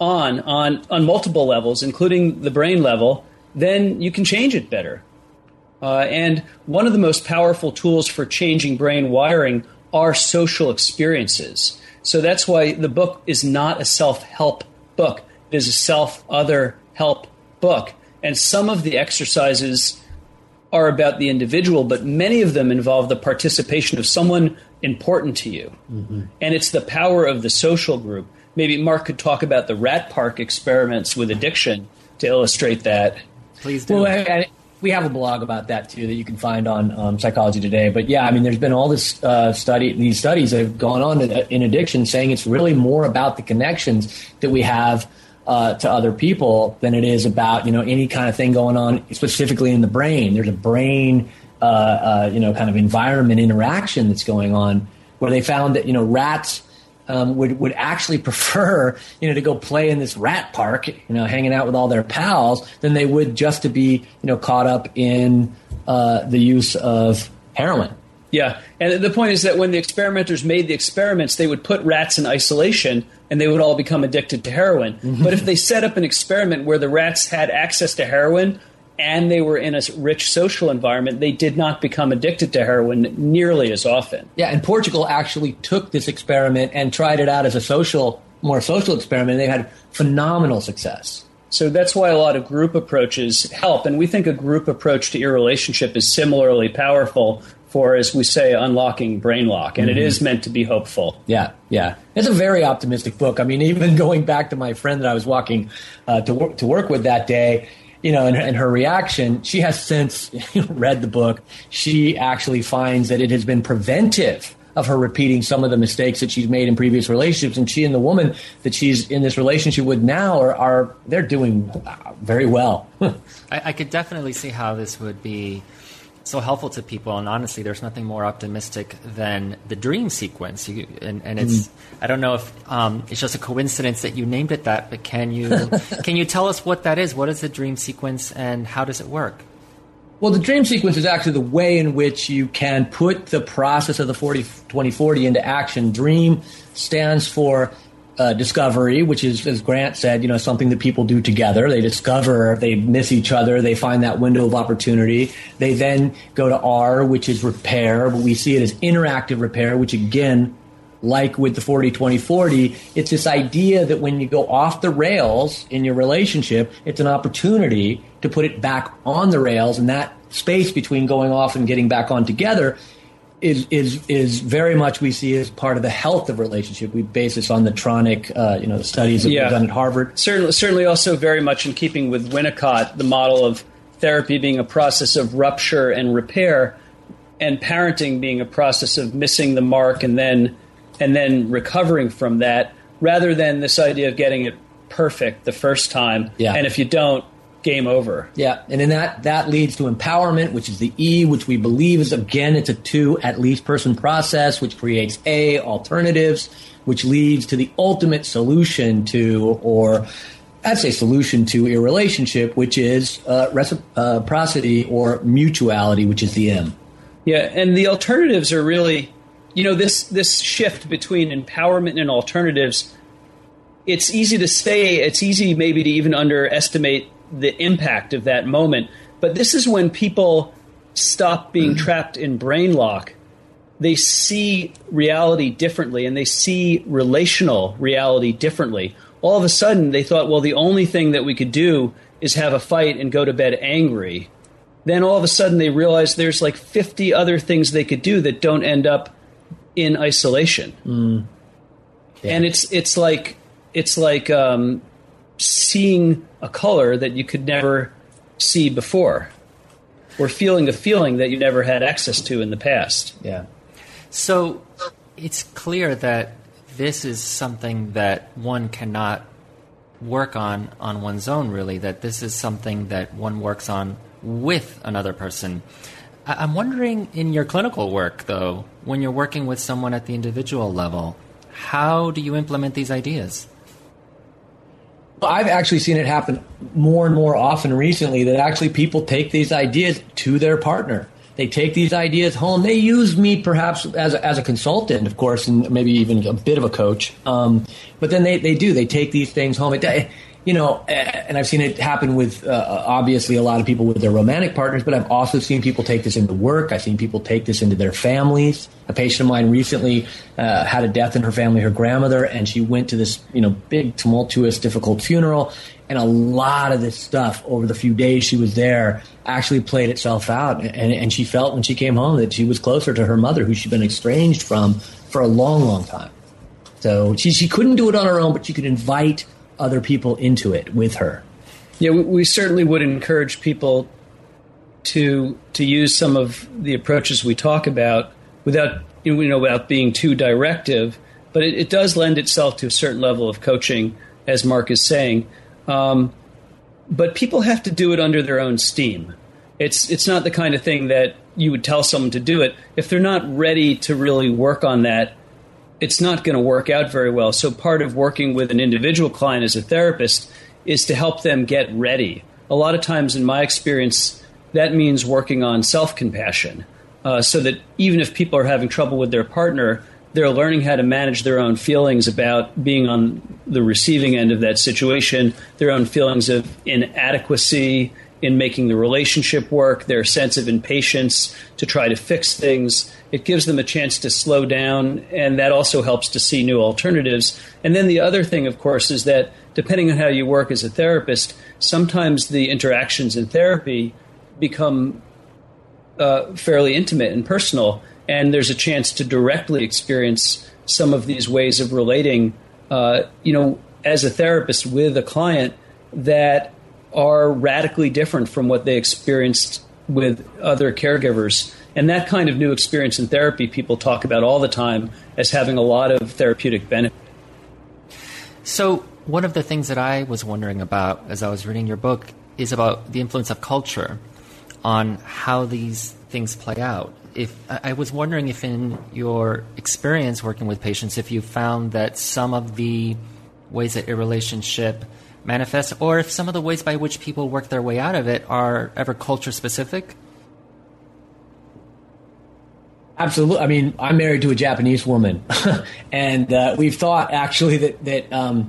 Speaker 8: on multiple levels, including the brain level, then you can change it better. And one of the most powerful tools for changing brain wiring are social experiences. So that's why the book is not a self-help book. It is a self-other help book. And some of the exercises are about the individual, but many of them involve the participation of someone important to you. And it's the power of the social group. Maybe Mark could talk about the rat park experiments with addiction to illustrate that.
Speaker 6: Please do.
Speaker 7: Well, we have a blog about that, too, that you can find on Psychology Today. But, yeah, I mean, there's been all this these studies that have gone on in addiction saying it's really more about the connections that we have to other people than it is about, any kind of thing going on specifically in the brain. There's a brain, kind of environment interaction that's going on where they found that, rats would actually prefer, to go play in this rat park, hanging out with all their pals than they would just to be, caught up in the use of heroin.
Speaker 8: Yeah, and the point is that when the experimenters made the experiments, they would put rats in isolation and they would all become addicted to heroin. But if they set up an experiment where the rats had access to heroin and they were in a rich social environment, they did not become addicted to heroin nearly as often.
Speaker 7: Yeah, and Portugal actually took this experiment and tried it out as a more social experiment. They had phenomenal success.
Speaker 8: So that's why a lot of group approaches help. And we think a group approach to your relationship is similarly powerful for, as we say, unlocking brain lock. And it is meant to be hopeful.
Speaker 7: Yeah. It's a very optimistic book. I mean, even going back to my friend that I was walking to work with that day, and her reaction, she has since read the book. She actually finds that it has been preventive of her repeating some of the mistakes that she's made in previous relationships. And she and the woman that she's in this relationship with now they're doing very well.
Speaker 6: I could definitely see how this would be so helpful to people. And honestly, there's nothing more optimistic than the dream sequence. And it's I don't know if it's just a coincidence that you named it that, but can you tell us what that is? What is the dream sequence and how does it work?
Speaker 7: Well, the dream sequence is actually the way in which you can put the process of the 40-20-40 into action. Dream stands for discovery, which is, as Grant said, something that people do together. They discover, they miss each other, they find that window of opportunity. They then go to R, which is repair, but we see it as interactive repair, which again, like with the 40-20-40, it's this idea that when you go off the rails in your relationship, it's an opportunity to put it back on the rails, and that space between going off and getting back on together is very much we see as part of the health of relationship. We base this on the Tronic, the studies that we've done at Harvard.
Speaker 8: Certainly also very much in keeping with Winnicott, the model of therapy being a process of rupture and repair, and parenting being a process of missing the mark and then recovering from that, rather than this idea of getting it perfect the first time. Yeah. And if you don't, game over.
Speaker 7: Yeah, and in that leads to empowerment, which is the E, which we believe is, again, it's a 2 at least person process, which creates A, alternatives, which leads to the ultimate solution to, or I'd say solution to a relationship, which is reciprocity or mutuality, which is the M.
Speaker 8: Yeah, and the alternatives are really, this shift between empowerment and alternatives, it's easy to say, it's easy maybe to even underestimate the impact of that moment. But this is when people stop being trapped in brain lock. They see reality differently, and they see relational reality differently. All of a sudden, they thought, well, the only thing that we could do is have a fight and go to bed angry. Then all of a sudden, they realize there's like 50 other things they could do that don't end up in isolation. Yeah. And it's like seeing a color that you could never see before, or feeling a feeling that you never had access to in the past.
Speaker 7: Yeah.
Speaker 6: So it's clear that this is something that one cannot work on one's own, really, that this is something that one works on with another person. I'm wondering, in your clinical work, though, when you're working with someone at the individual level, how do you implement these ideas?
Speaker 7: Well, I've actually seen it happen more and more often recently, that actually people take these ideas to their partner. They take these ideas home. They use me perhaps as a consultant, of course, and maybe even a bit of a coach. But then they do. They take these things home. And I've seen it happen with obviously a lot of people with their romantic partners, but I've also seen people take this into work. I've seen people take this into their families. A patient of mine recently had a death in her family, her grandmother, and she went to this big, tumultuous, difficult funeral. And a lot of this stuff over the few days she was there actually played itself out. And she felt when she came home that she was closer to her mother, who she'd been estranged from for a long, long time. So she couldn't do it on her own, but she could invite other people into it with her.
Speaker 8: Yeah, we certainly would encourage people to use some of the approaches we talk about without being too directive. But it does lend itself to a certain level of coaching, as Mark is saying. But people have to do it under their own steam. It's not the kind of thing that you would tell someone to do it. If they're not ready to really work on that, it's not going to work out very well. So part of working with an individual client as a therapist is to help them get ready. A lot of times, in my experience, that means working on self-compassion, so that even if people are having trouble with their partner, they're learning how to manage their own feelings about being on the receiving end of that situation, their own feelings of inadequacy in making the relationship work, their sense of impatience to try to fix things. It gives them a chance to slow down, and that also helps to see new alternatives. And then the other thing, of course, is that depending on how you work as a therapist, sometimes the interactions in therapy become fairly intimate and personal, and there's a chance to directly experience some of these ways of relating, as a therapist with a client that are radically different from what they experienced with other caregivers. And that kind of new experience in therapy people talk about all the time as having a lot of therapeutic benefit.
Speaker 6: So one of the things that I was wondering about as I was reading your book is about the influence of culture on how these things play out. If I was wondering if in your experience working with patients, if you found that some of the ways that a relationship manifests, or if some of the ways by which people work their way out of it are ever culture specific?
Speaker 7: Absolutely. I mean, I'm married to a Japanese woman, and we've thought actually that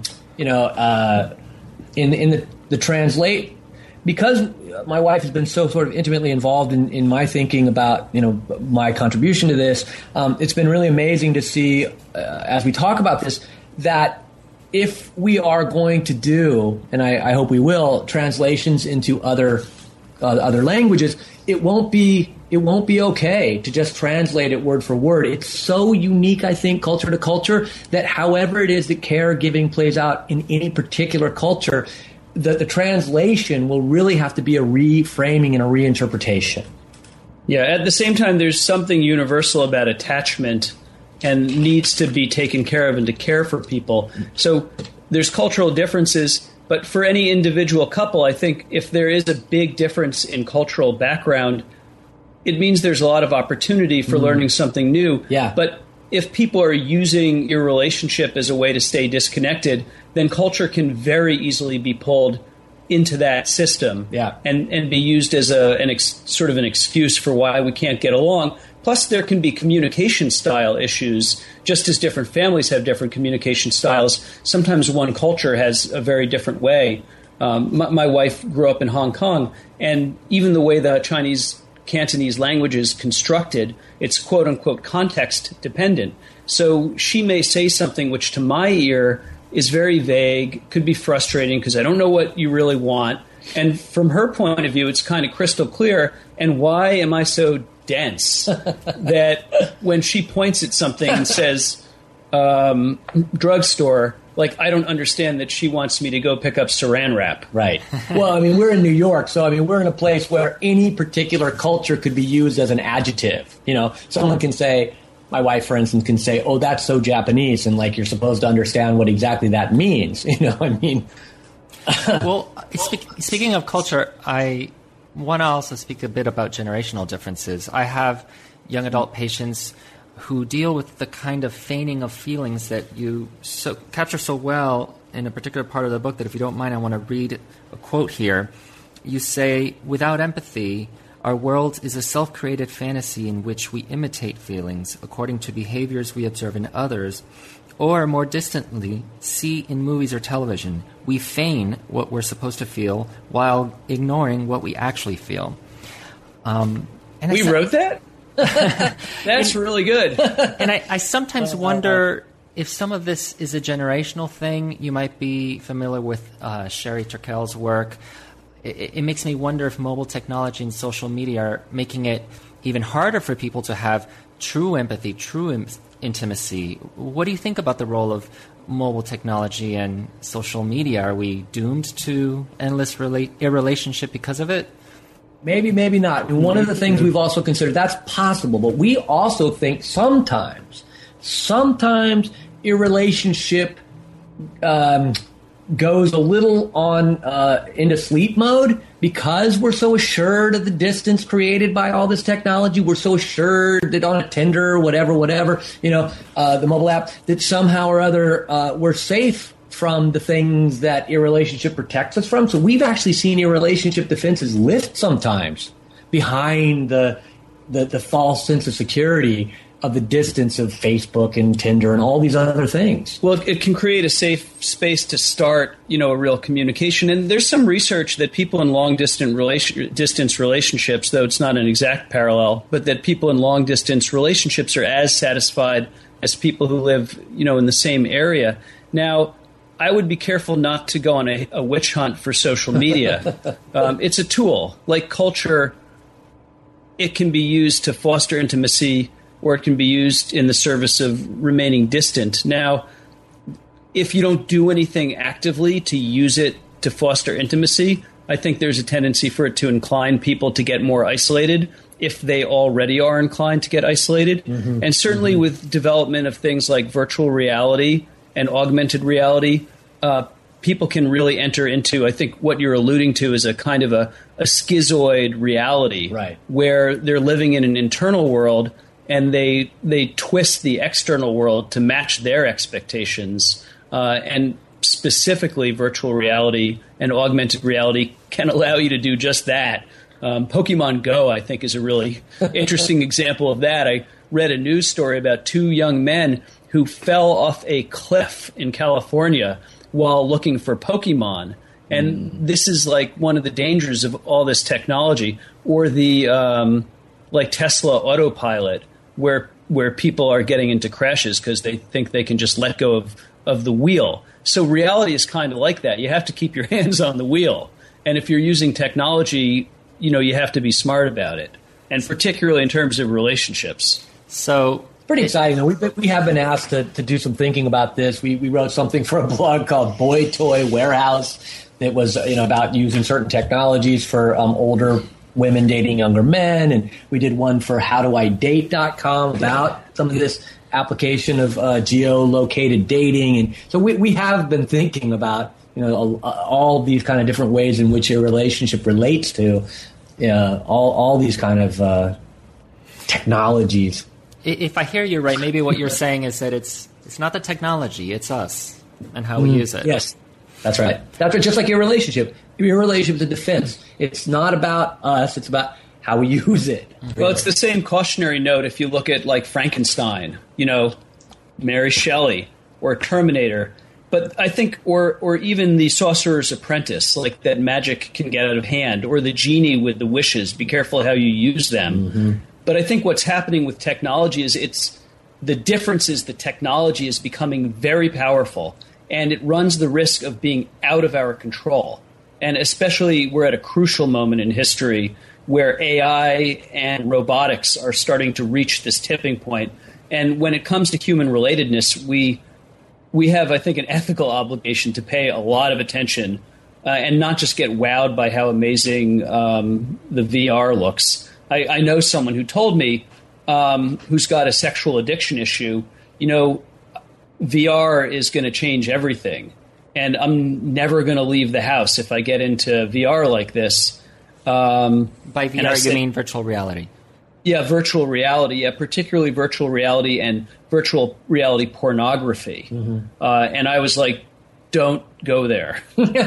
Speaker 7: in the translate, because my wife has been so sort of intimately involved in my thinking about my contribution to this, it's been really amazing to see as we talk about this that if we are going to do, and I hope we will, translations into other languages, it won't be okay to just translate it word for word. It's so unique, I think, culture to culture, that however it is that caregiving plays out in any particular culture, the translation will really have to be a reframing and a reinterpretation.
Speaker 8: Yeah, at the same time, there's something universal about attachment and needs to be taken care of and to care for people. So there's cultural differences, but for any individual couple, I think if there is a big difference in cultural background, it means there's a lot of opportunity for learning something new.
Speaker 7: Yeah.
Speaker 8: But if people are using your relationship as a way to stay disconnected, then culture can very easily be pulled into that system, and be used as sort of an excuse for why we can't get along. Plus, there can be communication style issues. Just as different families have different communication styles, sometimes one culture has a very different way. My wife grew up in Hong Kong, and even the way the Chinese Cantonese language is constructed, it's quote-unquote context-dependent. So she may say something which to my ear is very vague, could be frustrating because I don't know what you really want. And from her point of view, it's kind of crystal clear. And why am I so dense that when she points at something and says drugstore, like I don't understand that she wants me to go pick up saran wrap.
Speaker 7: Right. Well, I mean, we're in New York, so I mean, we're in a place where any particular culture could be used as an adjective. Someone can say, my wife, for instance, can say, "Oh, that's so Japanese," and like you're supposed to understand what exactly that means. I mean.
Speaker 6: Well, speaking of culture, I want to also speak a bit about generational differences. I have young adult patients who deal with the kind of feigning of feelings that you capture so well in a particular part of the book that, if you don't mind, I want to read a quote here. You say, "Without empathy, our world is a self-created fantasy in which we imitate feelings according to behaviors we observe in others, or more distantly, see in movies or television. We feign what we're supposed to feel while ignoring what we actually feel."
Speaker 8: We wrote that? That's really good.
Speaker 6: And I sometimes wonder if some of this is a generational thing. You might be familiar with Sherry Turkell's work. It makes me wonder if mobile technology and social media are making it even harder for people to have true empathy, true intimacy. What do you think about the role of mobile technology and social media? Are we doomed to endless relationship because of it?
Speaker 7: Maybe, maybe not. And one of the things we've also considered, that's possible, but we also think sometimes a relationship goes a little on into sleep mode because we're so assured of the distance created by all this technology. We're so assured that on a Tinder or whatever, the mobile app, that somehow or other we're safe from the things that a relationship protects us from. So we've actually seen a relationship defenses lift sometimes behind the false sense of security of the distance of Facebook and Tinder and all these other things.
Speaker 8: Well, it can create a safe space to start, a real communication. And there's some research that people in long-distance relationships, though it's not an exact parallel, but that people in long-distance relationships are as satisfied as people who live, in the same area. Now, I would be careful not to go on a witch hunt for social media. It's a tool. Like culture, it can be used to foster intimacy, or it can be used in the service of remaining distant. Now, if you don't do anything actively to use it to foster intimacy, I think there's a tendency for it to incline people to get more isolated if they already are inclined to get isolated. Mm-hmm. And certainly with development of things like virtual reality and augmented reality, people can really enter into, I think what you're alluding to is a kind of a schizoid reality,
Speaker 7: right,
Speaker 8: where they're living in an internal world and they twist the external world to match their expectations. And specifically, virtual reality and augmented reality can allow you to do just that. Pokemon Go, I think, is a really interesting example of that. I read a news story about two young men who fell off a cliff in California while looking for Pokemon. And this is like one of the dangers of all this technology, or the like Tesla autopilot, where people are getting into crashes because they think they can just let go of the wheel. So reality is kind of like that. You have to keep your hands on the wheel. And if you're using technology, you have to be smart about it. And particularly in terms of relationships.
Speaker 6: So
Speaker 7: pretty exciting. We have been asked to do some thinking about this. We wrote something for a blog called Boy Toy Warehouse that was about using certain technologies for older women dating younger men, and we did one for howdoidate.com about some of this application of geolocated dating. And so we have been thinking about all these kind of different ways in which a relationship relates to all these kind of technologies.
Speaker 6: If I hear you right, maybe what you're saying is that it's not the technology, it's us and how we use it.
Speaker 7: Yes, that's right. That's right. Just like your relationship. Your relationship is a defense. It's not about us. It's about how we use it.
Speaker 8: Well, it's the same cautionary note if you look at like Frankenstein, Mary Shelley or Terminator. But I think, or even the Sorcerer's Apprentice, like that magic can get out of hand, or the genie with the wishes. Be careful how you use them. Mm-hmm. But I think what's happening with technology is the difference is the technology is becoming very powerful, and it runs the risk of being out of our control. And especially we're at a crucial moment in history where AI and robotics are starting to reach this tipping point. And when it comes to human relatedness, we have, I think, an ethical obligation to pay a lot of attention and not just get wowed by how amazing the VR looks. I know someone who told me, who's got a sexual addiction issue, VR is going to change everything. And I'm never going to leave the house if I get into VR like this.
Speaker 6: By VR, you mean virtual reality?
Speaker 8: Yeah, virtual reality. Yeah, particularly virtual reality and virtual reality pornography. And I was like, don't go there.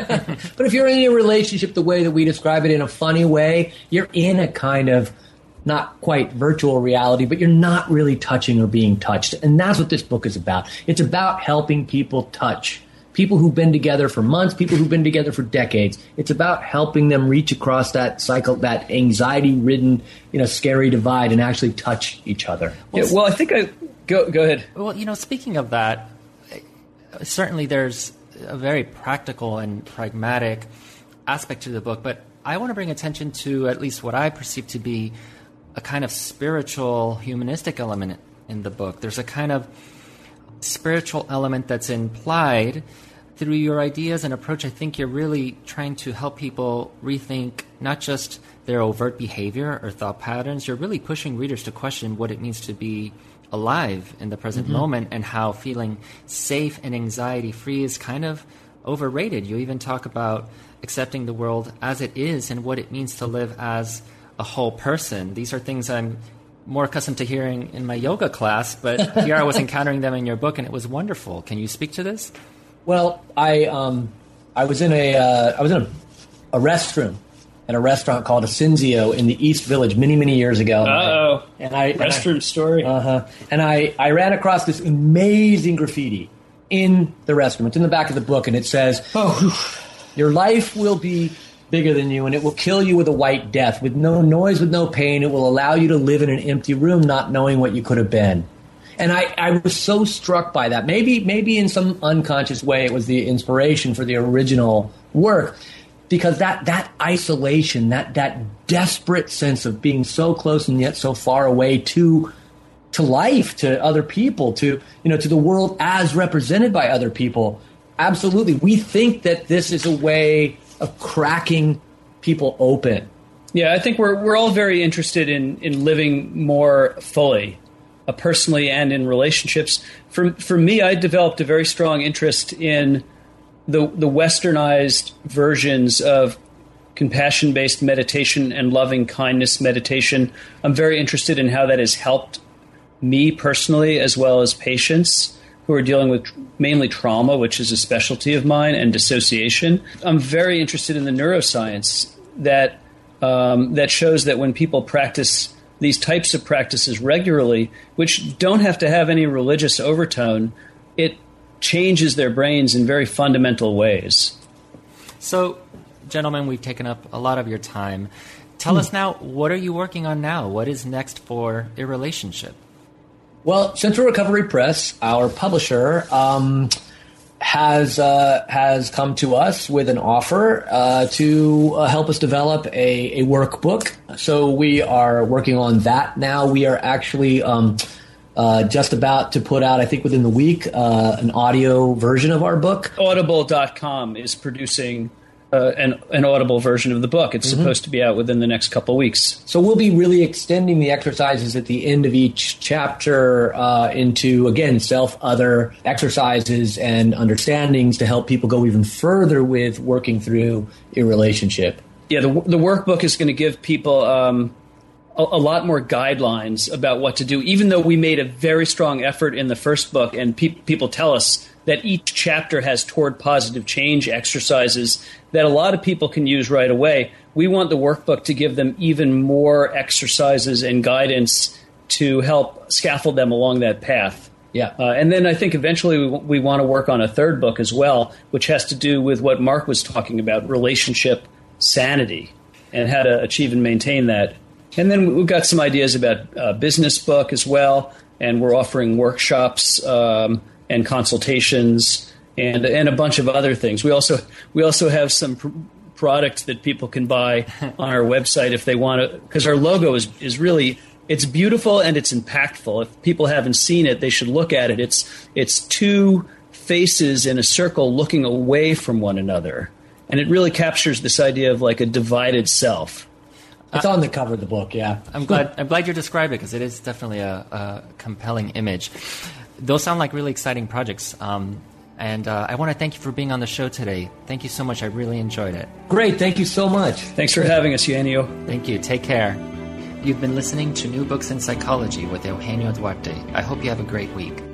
Speaker 7: But if you're in a relationship the way that we describe it, in a funny way, you're in a kind of not quite virtual reality, but you're not really touching or being touched. And that's what this book is about. It's about helping people touch. People who've been together for months, people who've been together for decades. It's about helping them reach across that cycle, that anxiety-ridden, scary divide, and actually touch each other.
Speaker 8: Well, I think go ahead.
Speaker 6: Well, speaking of that, certainly there's a very practical and pragmatic aspect to the book, but I want to bring attention to at least what I perceive to be a kind of spiritual, humanistic element in the book. There's a kind of spiritual element that's implied through your ideas and approach. I think you're really trying to help people rethink not just their overt behavior or thought patterns. You're really pushing readers to question what it means to be alive in the present moment, and how feeling safe and anxiety-free is kind of overrated. You even talk about accepting the world as it is and what it means to live as a whole person. These are things I'm more accustomed to hearing in my yoga class, but here I was encountering them in your book, and it was wonderful. Can you speak to this?
Speaker 7: Well, I was in a restroom at a restaurant called Ascensio in the East Village many years ago.
Speaker 8: Restroom story.
Speaker 7: And I ran across this amazing graffiti in the restroom. It's in the back of the book, and it says, "Your life will be bigger than you, and it will kill you with a white death, with no noise, with no pain. It will allow you to live in an empty room, not knowing what you could have been." And I was so struck by that. Maybe in some unconscious way it was the inspiration for the original work, because that isolation, that desperate sense of being so close and yet so far away to life, to other people, to the world as represented by other people. Absolutely. We think that this is a way of cracking people open.
Speaker 8: Yeah, I think we're all very interested in living more fully, personally and in relationships. For me, I developed a very strong interest in the westernized versions of compassion-based meditation and loving kindness meditation. I'm very interested in how that has helped me personally, as well as patients who are dealing with mainly trauma, which is a specialty of mine, and dissociation. I'm very interested in the neuroscience that shows that when people practice these types of practices regularly, which don't have to have any religious overtone, it changes their brains in very fundamental ways.
Speaker 6: So, gentlemen, we've taken up a lot of your time. Tell us now, what are you working on now? What is next for A Relationship?
Speaker 7: Well, Central Recovery Press, our publisher, has come to us with an offer to help us develop a workbook. So we are working on that now. We are actually just about to put out, I think within the week, an audio version of our book.
Speaker 8: Audible.com is producing an Audible version of the book. It's supposed to be out within the next couple of weeks.
Speaker 7: So we'll be really extending the exercises at the end of each chapter into, again, self-other exercises and understandings to help people go even further with working through a relationship.
Speaker 8: Yeah, the workbook is going to give people a lot more guidelines about what to do, even though we made a very strong effort in the first book, and people tell us that each chapter has toward positive change exercises that a lot of people can use right away. We want the workbook to give them even more exercises and guidance to help scaffold them along that path.
Speaker 7: Yeah.
Speaker 8: And then I think eventually we want to work on a third book as well, which has to do with what Mark was talking about, relationship sanity, and how to achieve and maintain that. And then we've got some ideas about a business book as well, and we're offering workshops and consultations and a bunch of other things. We also have some product that people can buy on our website if they want to, because our logo is really, it's beautiful and it's impactful. If people haven't seen it, they should look at it. It's two faces in a circle looking away from one another, and it really captures this idea of like a divided self.
Speaker 7: It's on the cover of the book, yeah.
Speaker 6: I'm glad you described it, because it is definitely a compelling image. Those sound like really exciting projects. And I want to thank you for being on the show today. Thank you so much. I really enjoyed it.
Speaker 7: Great. Thank you so much.
Speaker 8: Thanks for having us, Eugenio.
Speaker 6: Thank you. Take care. You've been listening to New Books in Psychology with Eugenio Duarte. I hope you have a great week.